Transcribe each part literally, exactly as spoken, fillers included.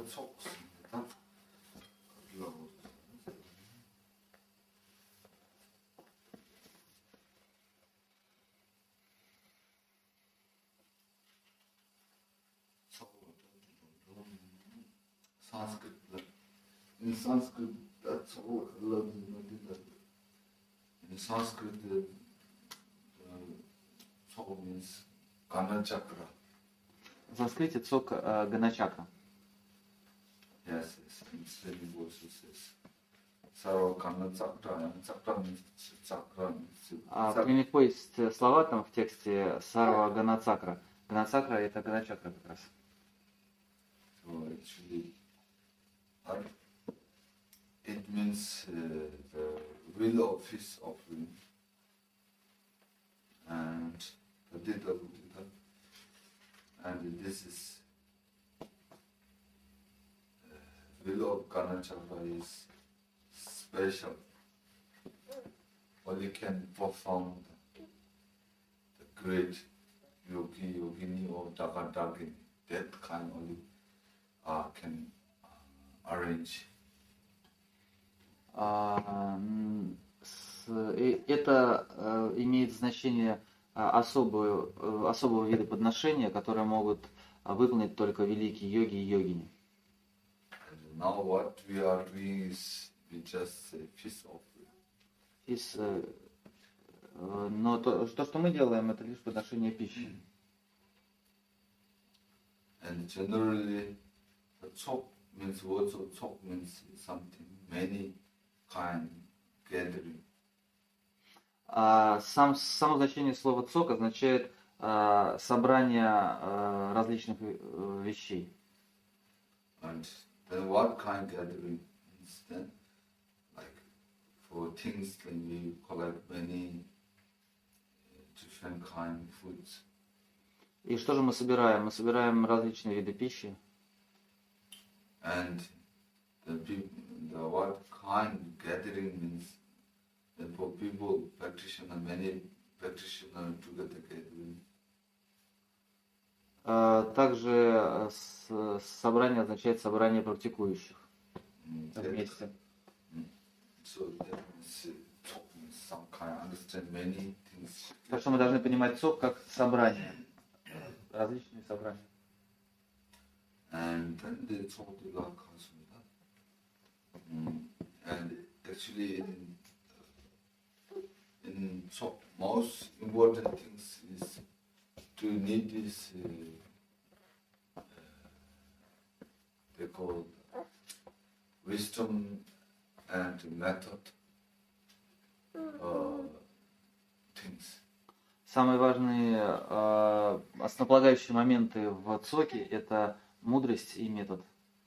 적습니다. Sanskrit. In Sanskrit, that's all learning. In Sanskrit, the soul means Gana Chakra. В санскрите цок э, ганачакра. Yes, yes. In Sri also says Sarva Gana Chakra, and Chakra means Chakra means. А в Пнимихо есть слова там в тексте Сарва Ганацакра. Ганацакра это ганачакра как раз. So actually, uh, it means uh, the will of his offering and the dita buddhita, and this is uh, will of Ganachakra is special. Only can perform the, the great yogi, yogini or dagadagini. That kind only uh, can uh, arrange. А, м, с- и это э, имеет значение а, особую, э, особого вида подношения, которые могут а, выполнить только великие йоги и йогини. And now what we are doing is we just say peace offering. Из, э, э, но то, то, что мы делаем, это лишь подношение пищи. And generally, the chok means words of chok means something, many kind gathering. А сам, само значение слова цок означает а, собрание а, различных э, вещей. And then what kind gathering means then, like for things when we collect many uh, different kind foods. И что же мы собираем? Мы собираем различные виды пищи. And the, peop- the what kind gathering means that for people, practitioner, many practitioners together gathering. А, Также э, с- собрание означает собрание практикующих Mm, that- вместе. So that means uh, talk means some kind, understand many things. Так что мы должны понимать цок как собрание. Различные собрания. And then they talk to like Hasmita. Mm. And actually in in talk, most important things is to need this uh, uh, they call wisdom and method uh, things. Самые важные э, основополагающие моменты в цоке это мудрость и метод.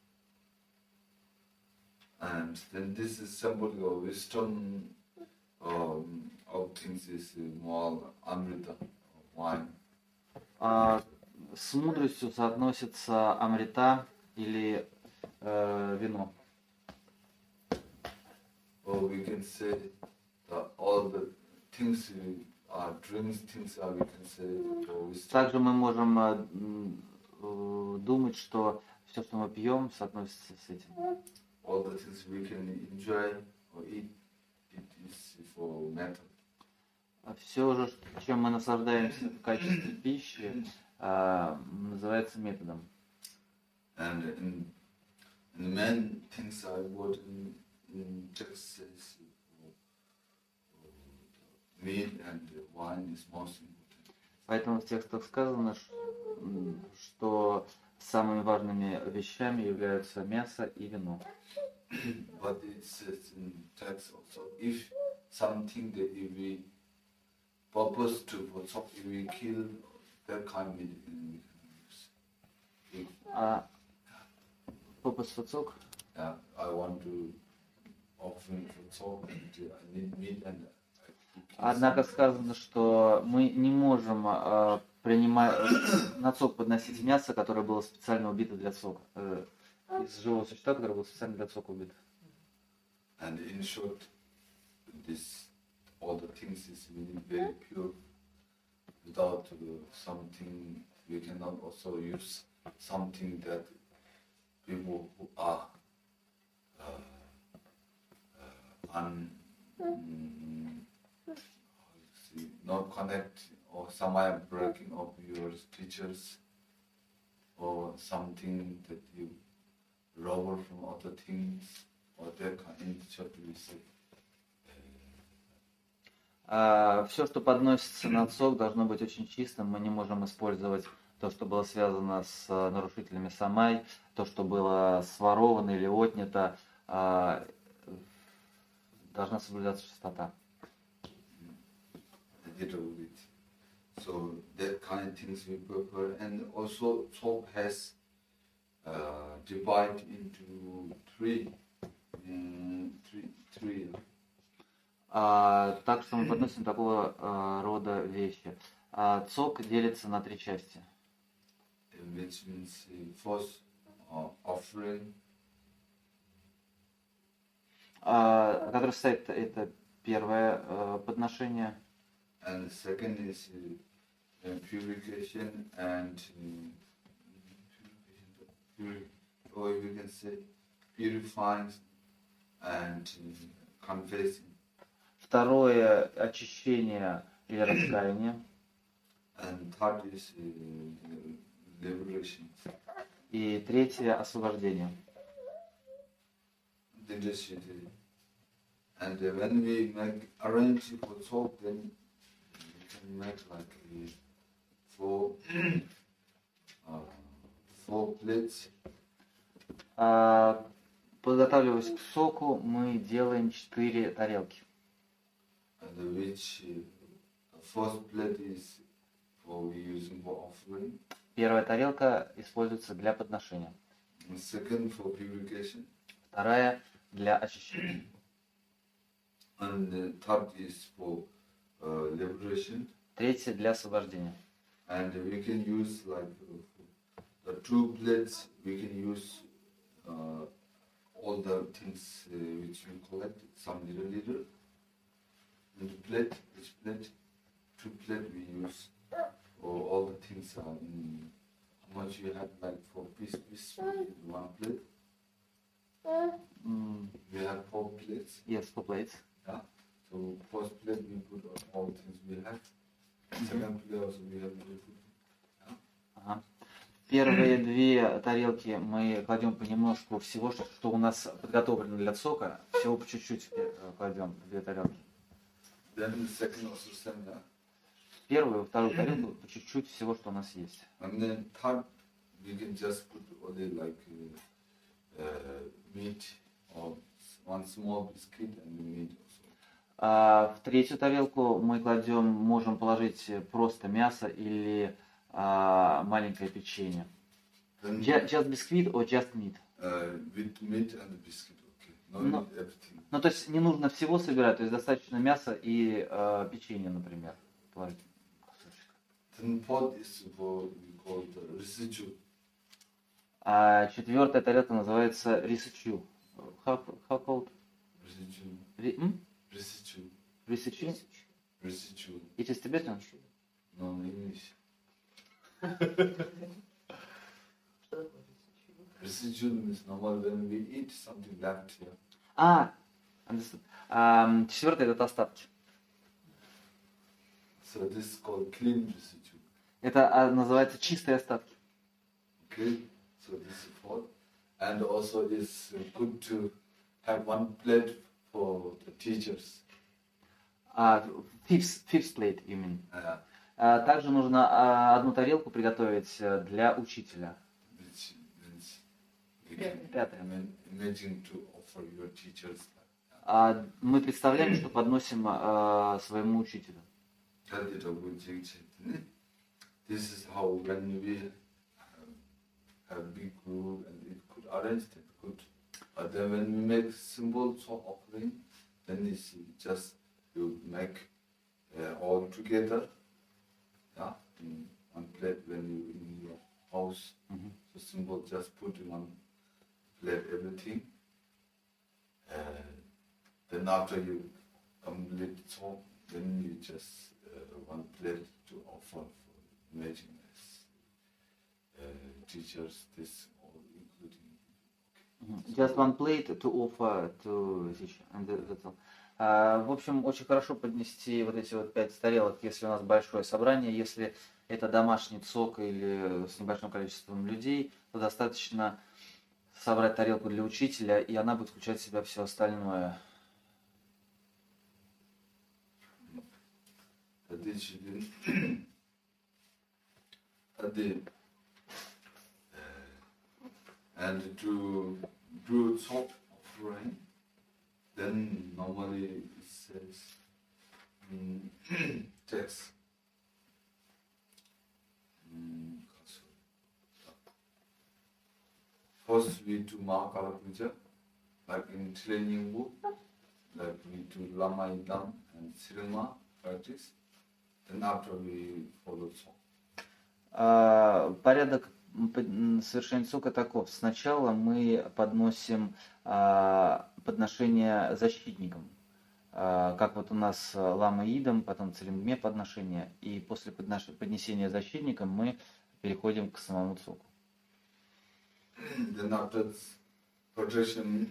And then this is symbol of wisdom um, of things is more amrita, wine. А с мудростью соотносится амрита или э, вино. Or we can say that all the things we are drinks, things are we can say for wisdom. Также мы можем э, м, э, думать, что все, что мы пьем, соотносится с этим. All the things we can enjoy or eat, it is for method. Все же, чем мы наслаждаемся в качестве пищи, э, называется методом. And in, in the main things are what in, in text says uh, uh, meat and wine is most important. Поэтому в текстах сказано, ш- м, что самыми важными вещами являются мясо и вино. But it says in text also, if something that if we purpose to for some- if we kill that kind of meat, then we can use. If А попас фацок, uh, I want to offer for some and uh, I need meat and I to kill однако some- сказано, что мы не можем э, принимать на цок подносить мясо, которое было специально убито для цока. э, из живого существа, которое было специально для цока убито. And in short, this all the things is really very pure. Without uh, something, we cannot also use something that people who are uh, uh, un, mm, see, not connect or somewhere breaking up your teachers or something that you rob from other things or that kind of short we say. Все, что подносится на цок, должно быть очень чистым. Мы не можем использовать то, что было связано с нарушителями самай, то, что было своровано или отнято. Должна соблюдаться чистота. So that kind of things we prepare, and also chalk has uh, divided into three, um, three, three. А, так что мы подносим такого а, рода вещи. А, цок делится на три части. Which means the first uh, offering. А, который состоит, это первое а, подношение. And the second is uh, purification and uh, or we can say purifying and uh, confessing. Второе – очищение или раскаяние. And third is uh, liberation. И третье – освобождение. And uh, when we make arrange for talk, then we can make like uh, four, uh, four plates. А, подготавливаясь к соку, мы делаем четыре тарелки. And which uh, first plate is for we using for offering. Первая тарелка используется для подношения. And second for purification. Вторая для очищения. And the third is for uh, liberation. Третья для освобождения. And we can use like uh, the two plates. We can use uh, all the things uh, which we collect, some little little. And the plate, each plate, two plate we use. Or all the things are in how much you have like for piece piece in one plate. Mm. We have four plates. Yes, four plates. Yeah. So first plate we put all things we have. Second plate also we have little food. Yeah. Ага. Первые две тарелки мы кладем понемножку всего, что, что у нас подготовлено для сока. Всего по чуть-чуть кладем в две тарелки. Then the second also same, yeah. Первую, вторую тарелку по чуть-чуть всего, что у нас есть. And then third, we can just put only like uh, uh, meat or one small biscuit and meat also. А в третью тарелку мы кладем, можем положить просто мясо или а, маленькое печенье. Then, Just, just biscuit or just meat? uh, with meat and biscuit, okay. No No. need everything. Ну, то есть не нужно всего собирать, то есть достаточно мяса и а, печенья, например, положить. Then fourth is for we call the residue. А четвертая тарелка называется рисачу. How, how called? Residue. Ри, м? Residue. Рисачу? Residue. It is Tibetan? No, English. Residue means normal when we eat something left here. А, understood. А, четвертое это остатки. So this is called clean residue. Это а, называется чистые остатки. Okay, so this is fourth. And also it's good to have one plate for the teachers. А, fifth, fifth plate, you mean. Uh, А, также нужно а, одну тарелку приготовить э, для учителя. which means you can Пятое. ima- imagine to offer your teachers. А, мы представляем, что подносим а, своему учителю. That is a good thing. This is how when we have, have big group and it could arrange it good. But then when we make simple so offering, then it's just you make uh, all together, yeah, in one plate when you in your house. Mhm. So simple, just put in one plate everything. Uh, then after you complete so, then you just uh, one plate to offer for imagine as uh, teachers, this all including Just one plate to offer to each. And that's all. А, в общем, очень хорошо поднести вот эти вот пять тарелок, если у нас большое собрание. Если это домашний цок или с небольшим количеством людей, то достаточно собрать тарелку для учителя, и она будет включать в себя все остальное. And to do salt offering, then normally it says um, text. Um, First we do Mahakala Puja, like in Chilenyingbu, like we do Lama Idam and Sirima practice. Then after we follow song. Uh, порядок совершения цока таков. Сначала мы подносим а, подношение защитникам, а, как вот у нас Лама Идам, потом Цилингме подношение, и после поднош... поднесения защитникам мы переходим к самому цоку. Then after protection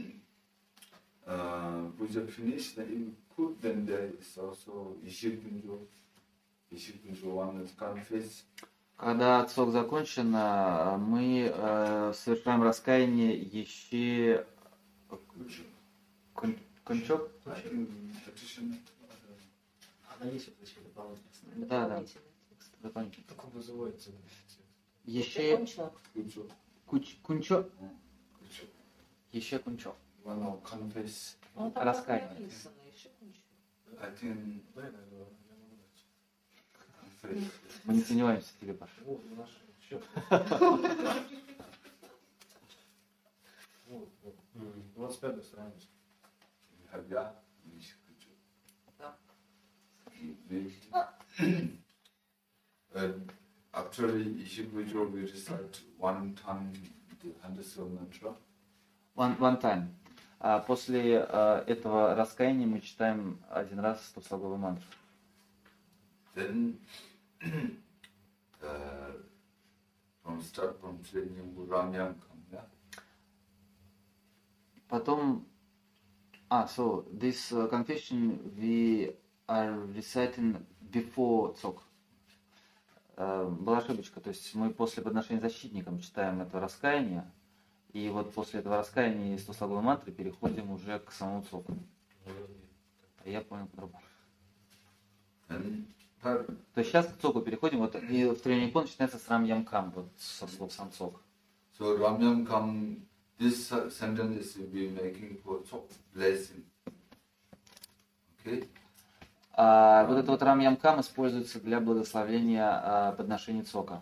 uh, puja finished, then you cook, then there is also Ishirkunjo, Ishirkunjo one is confess. Когда цок закончен, мы э, совершаем раскаяние еще кончок. Она есть вообще дополнительная. Да, да. Дополнительно. Как он называется? Еще куч кунчо. Еще кунчо. One confess. Раскаяние. I think. Мы не сомневаемся в тебе, Паша. двадцать пятая страница. Actually, Ishikujo we recite one time the Handasyo mantra. One, one time. А после а, этого раскаяния мы читаем один раз стослоговую мантру. Then uh, from start from Chilenyingbu Ramyam come, yeah? Потом, ah, so this uh, confession we are reciting before цок. Uh, была ошибочка, то есть мы после подношения защитникам читаем это раскаяние, и вот после этого раскаяния и стослоговой мантры переходим уже к самому цоку. Я понял по-другому. То есть сейчас к цоку переходим, вот и в Тренинг начинается с Рамьям Кам, вот со слов сам цок. So Ramyam Kam, this sentence will be making for cok blessing. Okay? А вот этот вот Рамьям Кам используется для благословения а, подношения цока.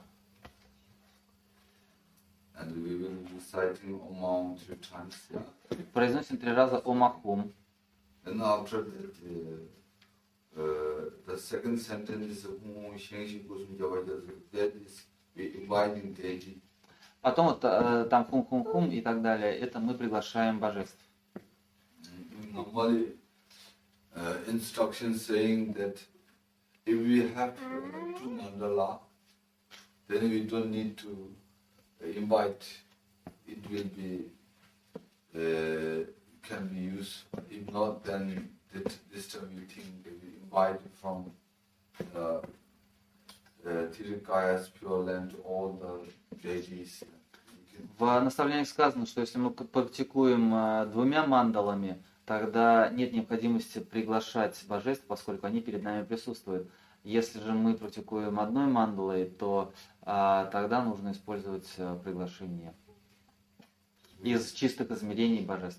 And we will be reciting Om three times. Yeah? Произносим три раза Омахум. Then after that, uh, uh, the second sentence is Om Shengshi Kusum Javaja. That is we inviting deity. Потом вот э, там хум-хум-хум и так далее. Это мы приглашаем божеств. Normally, uh, instructions saying that if we have uh, two mandala, then we don't need to invite. It will be uh, can be used. If not, then this, this time we think we invite from uh, uh, Tirikayas, Pure Land, all the deities. В наставлениях сказано, что если мы практикуем э, двумя мандалами, тогда нет необходимости приглашать божеств, поскольку они перед нами присутствуют. Если же мы практикуем одной мандалой, то а, тогда нужно использовать а, приглашение из чистых измерений божеств.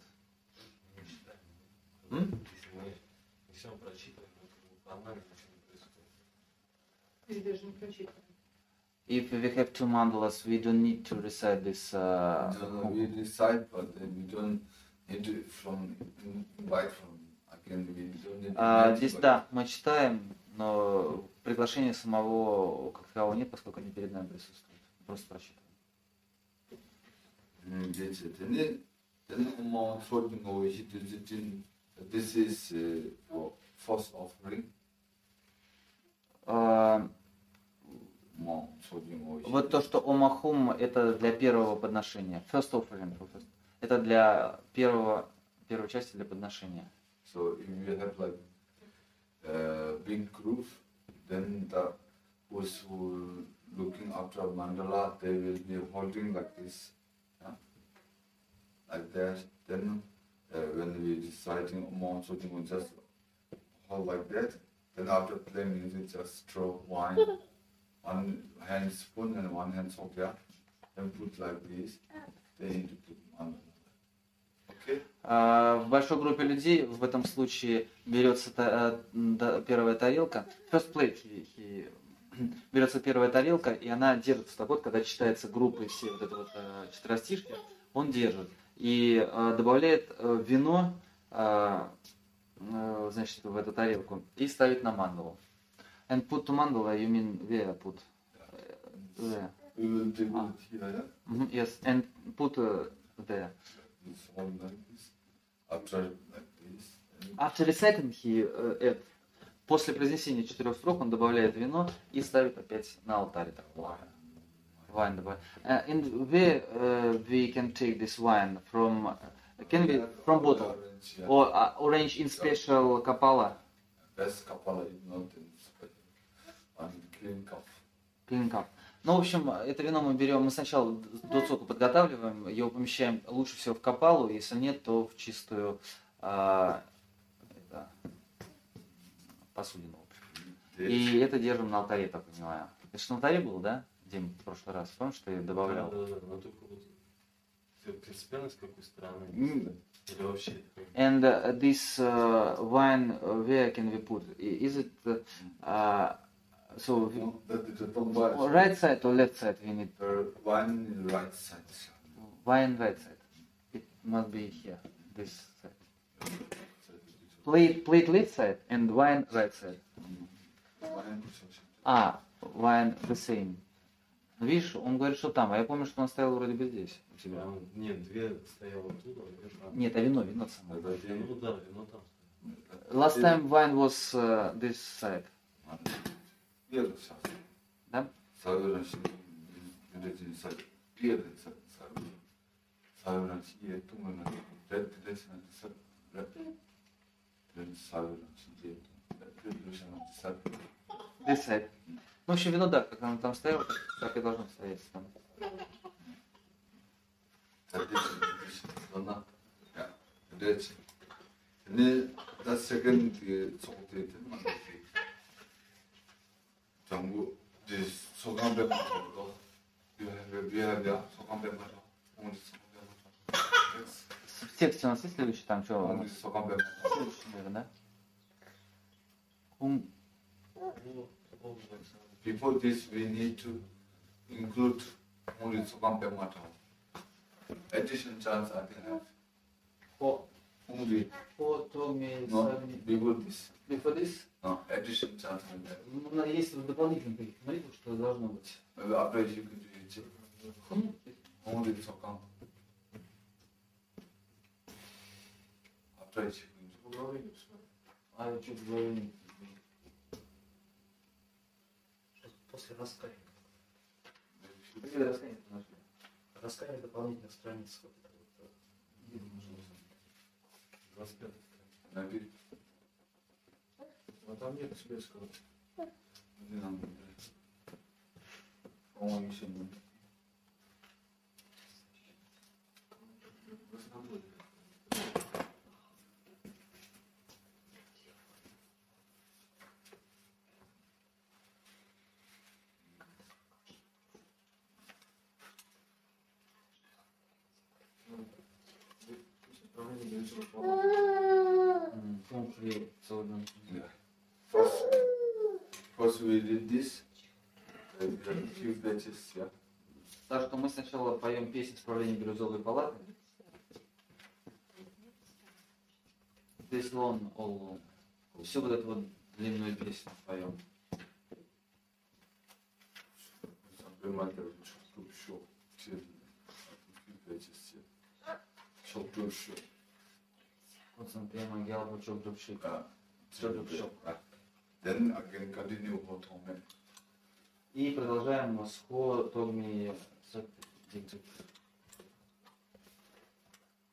М? Если мы прочитаем, формально Даже не прочитано. If we have two mandalas, we don't need to recite this. Uh, No, no, we recite, but then we don't need to from invite from again. We don't need to а, invite, здесь but- да, мы читаем, но приглашения самого как такового нет, поскольку они перед нами присутствуют. Просто прочитаем. Mm, that's it. And then, then among floating over here, this is- this is uh, for first offering. А, Among floating over here. Вот то, что Омахум, это для первого подношения. First offering. Это для первого, первой части для подношения. So if you have like a big group, then the who's who looking after mandala, they will be holding like this, yeah? Like that. Then uh, when we deciding amount, so we just hold like that. Then after playing music, just throw wine, one hand spoon and one hand sokya, then put like this. Then into the mandala. Okay. А, В большой группе людей в этом случае берется та- э, да, первая тарелка. First plate, he- he- берется первая тарелка, и она держится так вот, когда читается группой все вот это вот э, четверостишки, он держит. И э, добавляет э, вино, э, э, значит, в эту тарелку, и ставит на мандалу. And put to mandala, you mean where put? There. We will do Ah. it here, yeah? Mhm, yes, and put uh, there. It's all like this. After like this. And After reciting, he uh, add- после произнесения четырех строк он добавляет вино и ставит опять на алтарь. Так, wine. Wine добавляет. Uh, and where uh, we can take this wine from? Uh, can we from bottle Orange, yeah. or uh, orange in special kapala, Best kapala is not in special. One clean cup. clean cup? Ну, в общем, это вино мы берем, мы сначала до сока подготавливаем, его помещаем лучше всего в капалу, если нет, то в чистую а, это, посудину. This. И это держим на алтаре, так понимаю. Это что на алтаре было, да, Дим, в прошлый раз? Помнишь, ты Да, добавлял? да, да, но только вот ты принципиально с какой стороны? М. Или вообще? And uh, this uh, wine, uh, where can we put? I- Is it uh, uh, so we- No, that is the top bar. right side or left side? We need Uh, one in right side. wine right side. It must be here, this side. Plate, plate left side and wine right side. One. А, wine the same. Видишь, он говорит, что там, а я помню, что он стоял вроде бы здесь у тебя. Прям, нет, две стояло оттуда, а две там. Нет, а вино, вино само. Это один. Ну да, вино там. Last time wine was uh, this side, Первый сейчас. да? 사유란 씨, 유대진 사, 비에든 사, 사, 사유란 씨의 뚱은 레드레스는 사, 레드, 레드 사유란 씨의 레드레스는 사. This side. Ну, в общем, вино, да, как оно там стояло, так, так и должно стоять там. 레드레스는 너나, 야, 레드. 근데 나 second 그 소고대 때만 정부 이제 소감백 맞고 비하비야 소감백 맞아. 오늘 소감백 맞아. В тексте у нас есть следующий там, что? 오늘 소감백 맞아. Следующий, наверное, да? Ум- Ну, он так сам. Before this, we need to include only Sokampe Mata. Addition chance I think have Four, only four, two means no seven. before this. Before this? No addition chance I have. Ну, на- есть в дополнительном каких молитвах, что должно быть. Maybe after you could do it. Only Sokam. After you could do it. А я что говорю? После раскаяния. Где раскаяние нашли? Раскаяние дополнительных страниц. Вот это вот, э, двадцать пятая страница. Maybe А там нет тибетского. не нам. По-моему, еще не. М, Country Southern. Yeah. First, first we did this. Uh, we have a few pages, yeah. Так что мы сначала поем песню «Справление бирюзовой палаты». This long, all long. Всю вот эту вот длинную песню поем. Remember, çok şok. Few pages, yeah. Çok çok şok. Вот сам прямо гялбу чок дубшик. Uh, Çok şok. Then again continue for Tome. И продолжаем Мосхо, Тогми, Сак- Тик-Тик.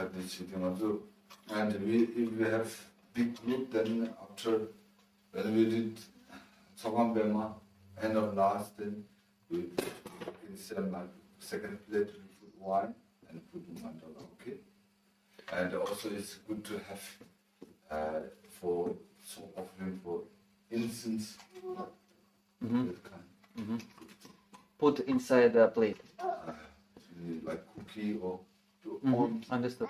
had this sitting also. And we, if we have big group, then after when we did Sokam Bema, end of last, then we instead of like second plate we put wine and put mandala, okay? And also it's good to have uh, for so offering for incense, Mhm. that kind. Mhm. Put inside the plate. Uh, like cookie or to Mhm. on. Understood.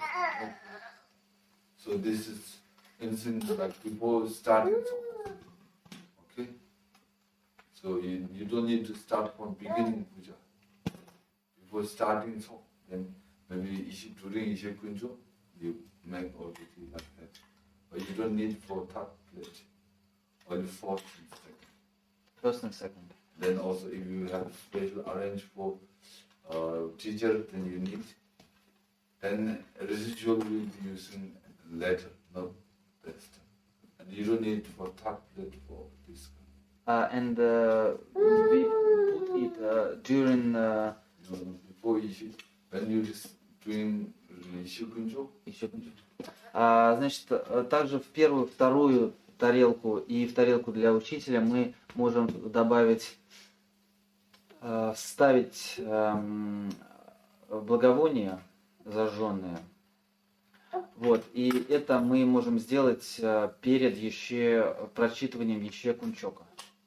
So this is incense like before starting. Okay. So you, you don't need to start from beginning puja. Before starting so then maybe ishi- during Ishe Kunjo you make all the tea like that. But you don't need for third plate. Only fourth and second. First and second. Then also if you have special arrange for uh, teacher, then you need. Then residual will be using later, not best. And you don't need for third plate for this. Uh, and uh, we put it uh, during uh, You know, before Ishi, when you just doing Ishikunjo, еще кончу. А, значит, э, также в первую, вторую тарелку и в тарелку для учителя мы можем добавить, э, вставить эм, благовония зажженные. Вот, и это мы можем сделать э, перед еще прочитыванием еще кунчока.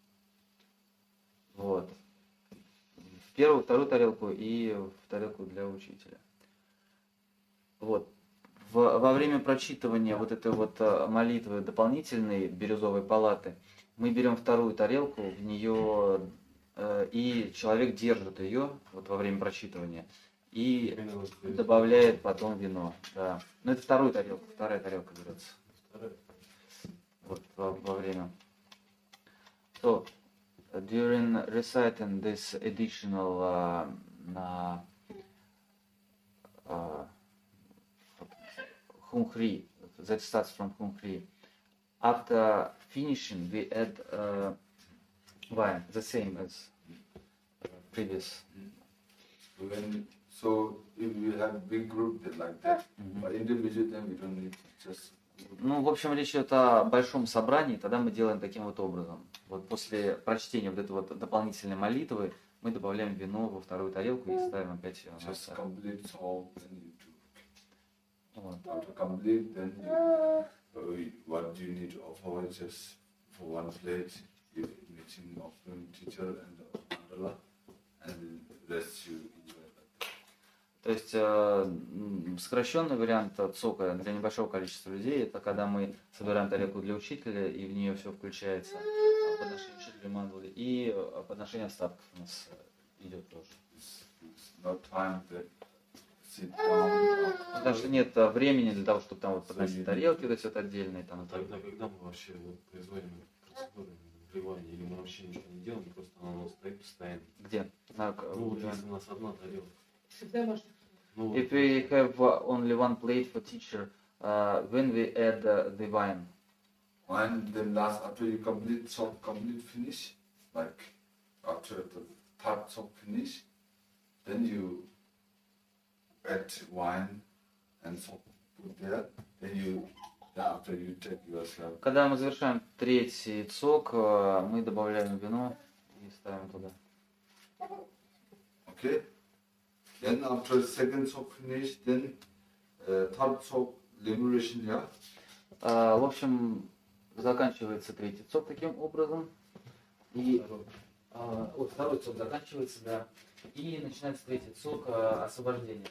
Вот. В первую, вторую тарелку и в тарелку для учителя. Вот. В- во время прочитывания вот этой вот э, молитвы дополнительной бирюзовой палаты мы берем вторую тарелку, в нее э, и человек держит ее вот во время прочитывания и Именно вот здесь. добавляет потом вино. Да. Но это вторую тарелку, вторая тарелка берется Вторая. вот во, во время. So during reciting this additional uh, uh, uh, Khungri, that starts from Khungri. After finishing, we add uh, wine, the same as previous. when so if you have big group then like that, Мгм. but individual then we don't need just. Ну, в общем, речь идет о большом собрании, тогда мы делаем таким вот образом. Вот после прочтения вот этой вот дополнительной молитвы мы добавляем вино во вторую тарелку и ставим опять на Just стол. complete all, then you do. Вот. After complete, then you, uh, what you need to offer just for one plate, you meeting offering teacher and the mandala, and the rest you enjoy. То есть э, м, сокращенный вариант цока для небольшого количества людей это когда мы собираем тарелку для учителя и в нее все включается а, подношение учителю мандалы и а, подношение остатков у нас э, идет тоже. It's, it's not time to sit down. Потому что нет а, времени для того, чтобы там вот подносить Соединить. тарелки, вот эти вот отдельные там. и так. Тогда, когда мы вообще вот производим процедуру вливания, или мы вообще ничего не делаем, просто она у нас стоит постоянно. Где? На, к- Ну вот да. если у нас одна тарелка. Всегда можно. Ну, вот, If we have uh, only one plate for teacher, uh, when we add uh, the wine, And then last after you complete sort complete finish, like after the third sort finish, then you add wine and salt put there. Then you then after you take yourself. когда мы завершаем третий цок, э, мы добавляем вино и ставим туда. Okay. Then after second sort finish, then uh, third sort liberation, yeah. А, в общем, заканчивается третий цок таким образом. И второй. а, вот второй цок заканчивается, да. И начинается третий цок а, освобождения.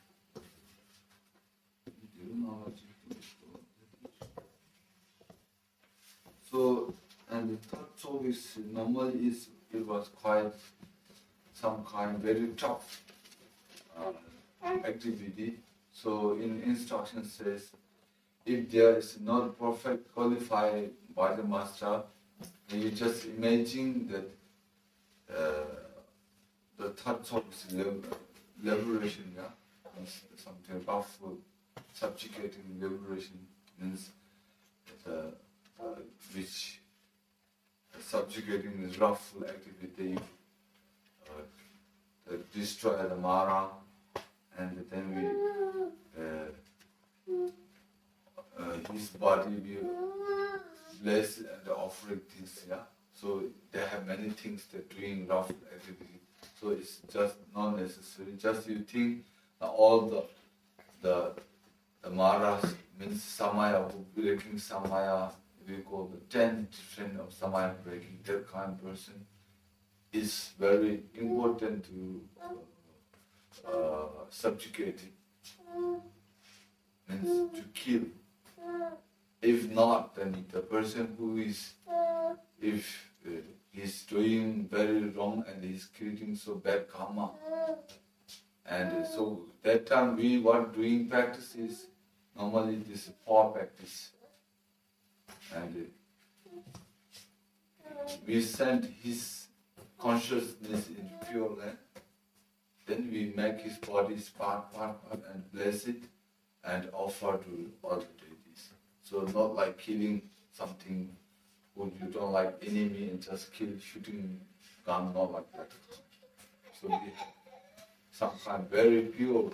So and the third sort is normally is it was quite some kind very tough uh, activity. So in instruction says if there is not perfect qualified by the master, then you just imagine that uh, the third sort is liber- liberation, yeah, means something powerful, subjugating liberation means the uh, which subjugating is wrathful activity, uh, uh, destroy the Mara, and then we uh, body will bless and offering things, yeah. So they have many things they're doing rough activity. So it's just not necessary. Just you think that all the the the Maras means Samaya breaking Samaya, we call the ten different of Samaya breaking, that kind of person is very important to uh, uh, subjugate it. Means to kill. If not, then the person who is, if uh, he's doing very wrong and he's creating so bad karma, and so that time we were doing practices, normally this is poor practice, and uh, we send his consciousness in pure land, then we make his body part, part, part and bless it and offer to all the deities. So not like killing something who you don't like enemy and just kill, shooting gun, not like that. So we have some kind of very pure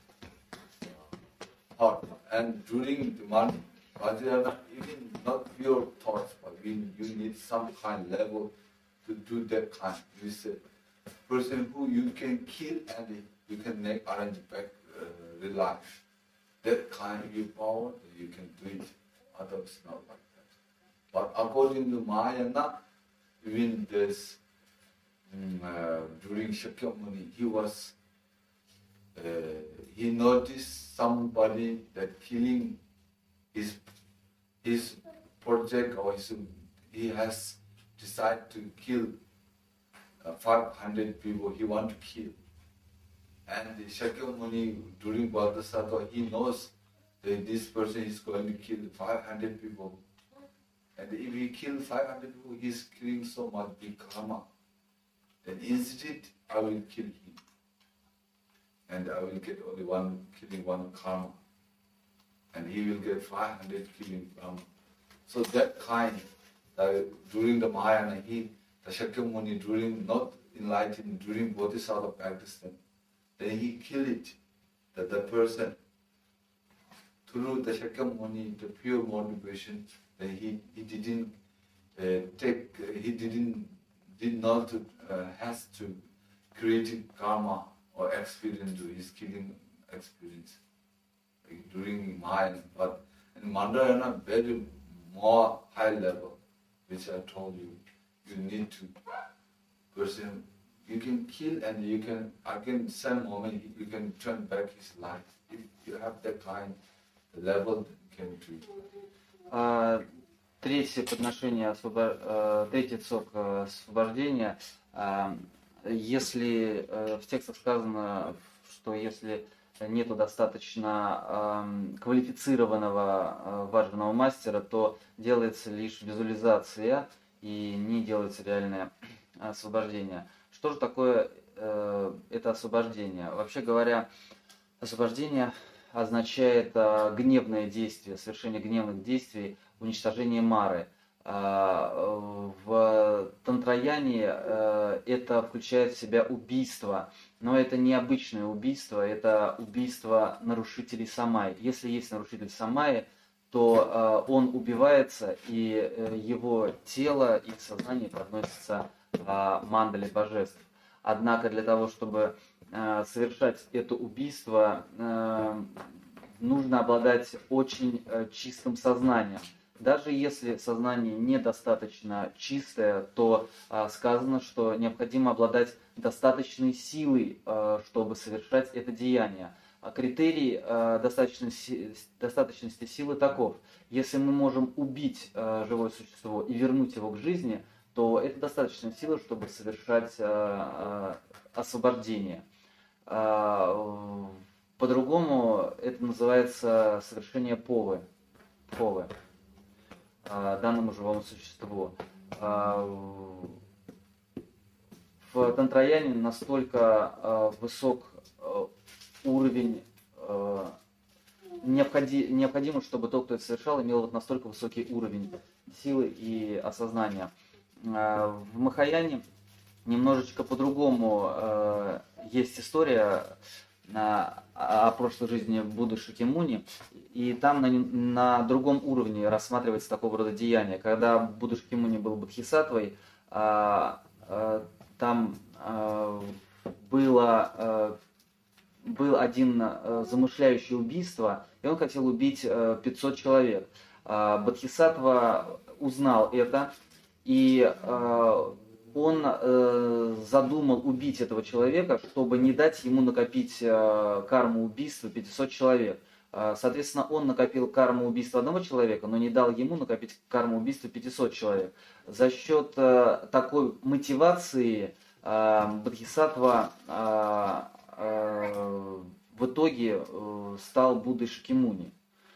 thought. And during the month, Vajrayana, even not pure thoughts, but we, you need some kind of level to do that kind. You say, person who you can kill and you can make arrange back uh, real life. That kind of power, you can do it. Others not like that. But according to Mahayana, even this um, uh, during Shakyamuni, he was uh, he noticed somebody that killing his his project or his, he has decided to kill uh, five hundred people. He want to kill, and the Shakyamuni during Bodhisattva, he knows that this person is going to kill five hundred people. And if he kills five hundred people, he is killing so much big karma. Then instead, I will kill him. And I will get only one killing one karma. And he will get five hundred killing karma. So that kind, uh, during the Mahayana, he, the Shakyamuni, during not enlightened, during Bodhisattva practice, then he killed it, the, the person. Through the Shakyamuni, the pure motivation, that he, he didn't uh, take, uh, he didn't, did not uh, has to create karma or experience to his killing experience like during Mahayana. But in Mandarayana, very more high level, which I told you, you need to person, you can kill and you can, again, same moment, you can turn back his life. If you have that kind level, can do. А, третье подношение, освобо... а, третий цок а, освобождения. А, если а, в текстах сказано, что если нету достаточно а, квалифицированного а, ваджрного мастера, то делается лишь визуализация и не делается реальное освобождение. Что же такое а, это освобождение? Вообще говоря, освобождение означает а, гневное действие, совершение гневных действий, уничтожение мары. А, в тантраяне а, это включает в себя убийство, но это не обычное убийство, это убийство нарушителей самай. Если есть нарушитель самай, то а, он убивается, и а, его тело и сознание подносится а, мандале божеств. Однако для того, чтобы э, совершать это убийство, э, нужно обладать очень э, чистым сознанием. Даже если сознание недостаточно чистое, то э, сказано, что необходимо обладать достаточной силой, э, чтобы совершать это деяние. А критерий э, достаточности, достаточности силы таков. Если мы можем убить э, живое существо и вернуть его к жизни, то это достаточно силы, чтобы совершать э, э, освобождение. Э, по-другому это называется совершение повы, повы э, данному живому существу. Э, в тантраяне настолько э, высок э, уровень, э, необходи, необходимо, чтобы тот, кто это совершал, имел вот настолько высокий уровень силы и осознания. В Махаяне немножечко по-другому э, есть история э, о прошлой жизни Будды Шакьямуни. и там на, на другом уровне рассматривается такого рода деяние. Когда Будда Шакьямуни был бодхисаттвой, а, а, там а, было, а, был один а, замышляющий убийство, и он хотел убить а, пятьсот человек. А, бодхисаттва узнал это, и а, он э, задумал убить этого человека, чтобы не дать ему накопить э, карму убийства пятисот человек. Э, соответственно, он накопил карму убийства одного человека, но не дал ему накопить карму убийства пятисот человек. За счет э, такой мотивации э, бодхисаттва э, э, в итоге э, стал Буддой Шакьямуни.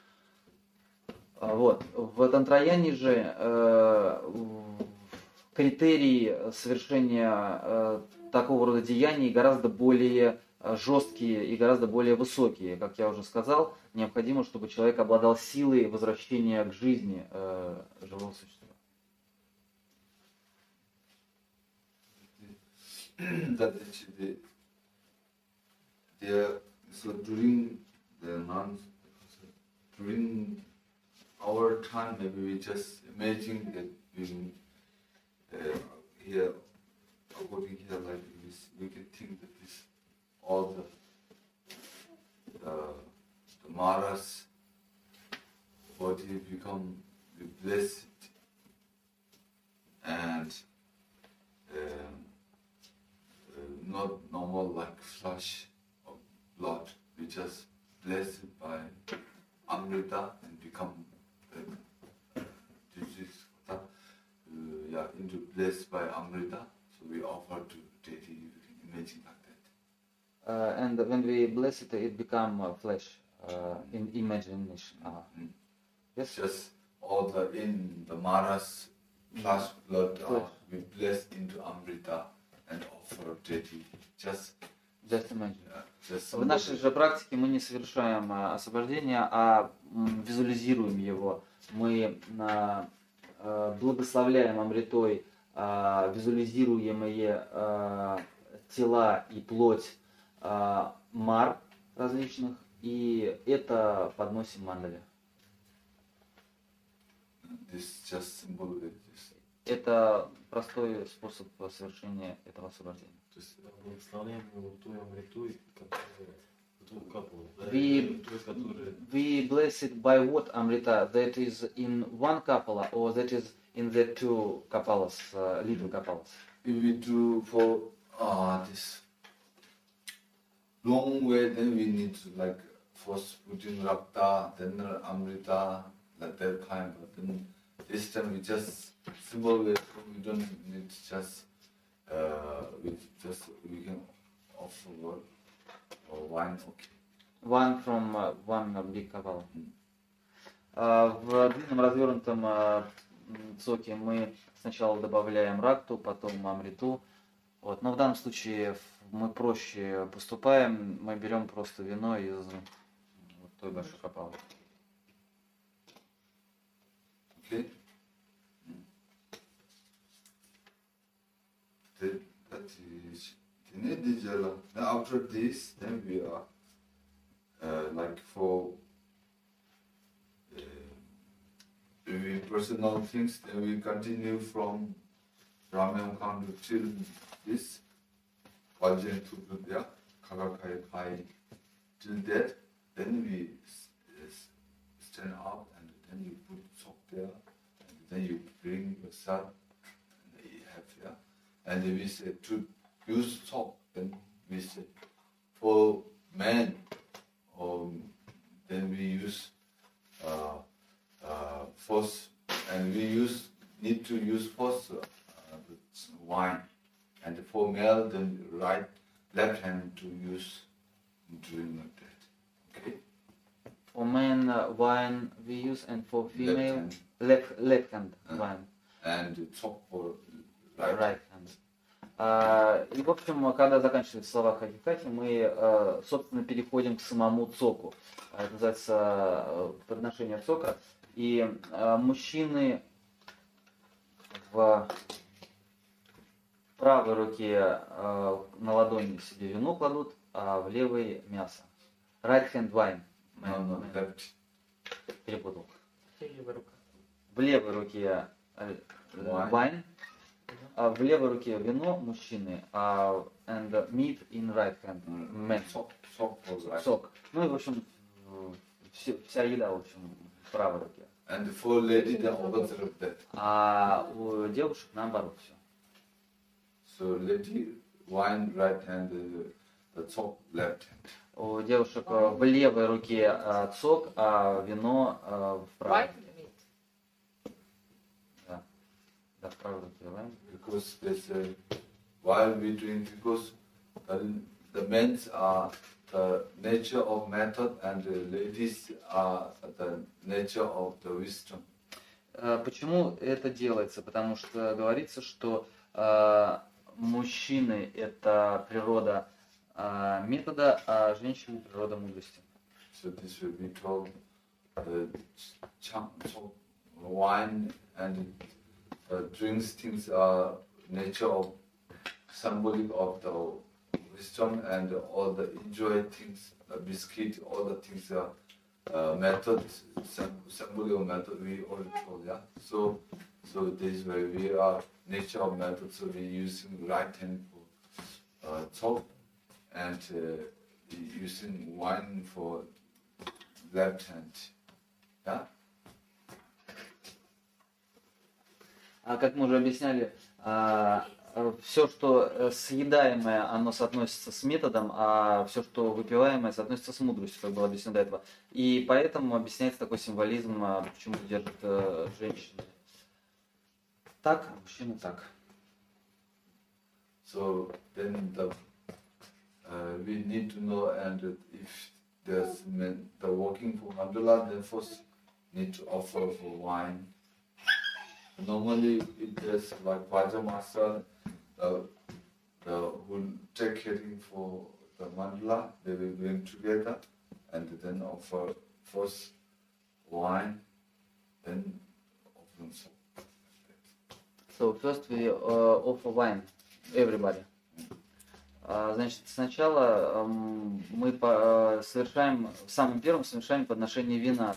Вот. В Тантраяне же э, критерии совершения э, такого рода деяний гораздо более э, жесткие и гораздо более высокие. Как я уже сказал, необходимо, чтобы человек обладал силой возвращения к жизни э, живого существа. That actually, there, so during the non, during our time, maybe we just imagine that we uh, here, according here, like this, we can think that this all the uh, the Maras body become blessed and um, uh, not normal like flesh or blood. We just blessed by Amrita and become uh, disease, uh, yeah, into blessed by Amrita. So we offer to deity. You can imagine like that. Uh, and when we bless it, it become uh, flesh uh, in imagination. Uh, Mm. yes. Just all the in the Maras flesh blood uh, Flesh. we bless into Amrita and offer deity. Just Just imagine. yeah, just В нашей же практике мы не совершаем а, освобождение, а м, визуализируем его. Мы а, а, благословляем Амритой а, визуализируемые а, тела и плоть а, мар различных, и это подносим мандале. this just symbol it is Это простой способ совершения этого освобождения. То есть благословляем его ту амриту, которая ту капу, да, We, ту, которая we bless it by what Amrita? That is in one kapala or that is in the two kapalas, uh, little kapalas? if we do for uh, this long way, then we need to like first put in Rakta, then Amrita, like that kind. But then this time we just simple way, we don't need just uh, we just we can offer what or wine. Okay. One from uh, one big kapala. Uh, в длинном развернутом uh, соке мы сначала добавляем ракту, потом амриту. Вот. Но в данном случае мы проще поступаем, мы берем просто вино из вот той большой капалы. Okay. That, that is then after this, then we are uh, like for uh, maybe personal things. Then we continue from Ramyam Kandu till this Vajen to Vidya Kagakai Kai till that. Then we s- s- stand up and then you put soap there, and then you bring the sun and you have here. And we say to use soap, then we say for men, or then we use uh, uh, first, and we use need to use first uh, the wine, and for male, then right left hand to use drink like that. Okay. For men uh, wine we use, and for female Left hand. left left hand Uh. wine, And soap for right. right hand. А, и в общем, когда заканчиваются слова хакикати, мы, э, собственно, переходим к самому цоку. А, Это называется э, подношение цока. И э, мужчины в правой руке э, на ладони себе вино кладут, а в левой мясо. Right hand wine. No, no, left. Перепутал. Левая рука. В левой руке э, Wine. wine, а в левой руке вино мужчины, а and meat in right hand men. Sok, sok for right. Сок. Ну и в общем в- все- вся еда в общем в правой руке. And for lady, the opposite of that. А у девушек наоборот все. So lady, wine right hand, uh, the sok left hand. У девушек э, в левой руке э, цок, а вино э, в правой. White meat. Да. Да, в правой руке wine. Because there's a, while we doing, because uh, the men's are the nature of method and the ladies are the nature of the wisdom. Э, Почему это делается? Потому что говорится, что э, мужчины это природа э, метода, а женщины природа мудрости. So this will be called the chang, so wine and uh, drinks things are nature of symbolic of the wisdom and all the enjoy things, the biscuit, all the things are uh, method, sym- symbolic of method we all told, yeah. So so this is where we are nature of method, so we using right hand for uh, talk and uh, using wine for left hand. Yeah? А как мы уже объясняли, все, что э, съедаемое, оно соотносится с методом, а все, что выпиваемое, соотносится с мудростью, как было объяснено до этого. И поэтому объясняется такой символизм, а, почему держат э, женщины так, а мужчины так. So then the uh, we need to know, and if there's men, the working for mandala, then first need to offer for wine. Normally, if there's like Vaja master, uh, the who take caring for the mandala, they will bring together and then offer first wine, then offer some. So first we uh, offer wine, everybody. А, Значит, сначала эм, мы по- э, совершаем, самым первым совершаем подношение вина